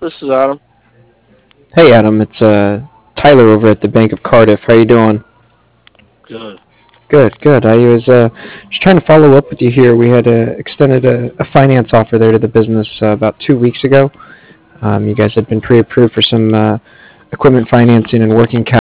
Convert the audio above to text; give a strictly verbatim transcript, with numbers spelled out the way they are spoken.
This is Adam. Hey Adam, it's uh, Tyler over at the Bank of Cardiff. How you doing? Good. Good, good. I was uh, just trying to follow up with you here. We had uh, extended a, a finance offer there to the business uh, about two weeks ago. Um, you guys had been pre-approved for some uh, equipment financing and working capital.